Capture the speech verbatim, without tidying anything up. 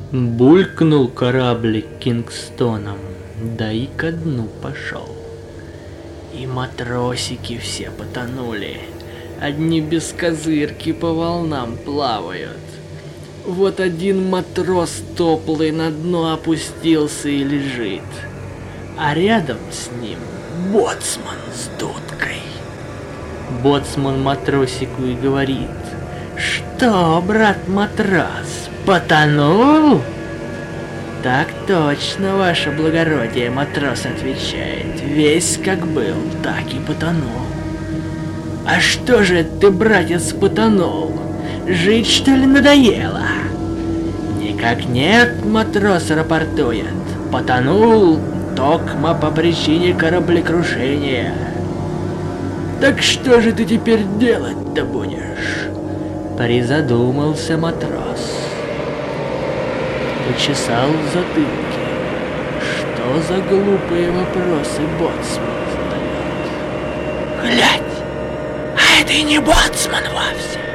Булькнул кораблик Кингстоном, да и ко дну пошел. И матросики все потонули, одни без козырки по волнам плавают. Вот один матрос топлый на дно опустился и лежит, а рядом с ним боцман с дудкой. Боцман матросику и говорит: «Что, брат матрос, потонул?» «Так точно, ваше благородие», — матрос отвечает, «весь как был, так и потонул». «А что же ты, братец, потонул? Жить, что ли, надоело?» «Никак нет», — матрос рапортует, «потонул токмо по причине кораблекрушения». «Так что же ты теперь делать-то будешь?» Призадумался матрос. Почесал в затылке. Что за глупые вопросы боцман задает? Глядь, а это и не боцман вовсе.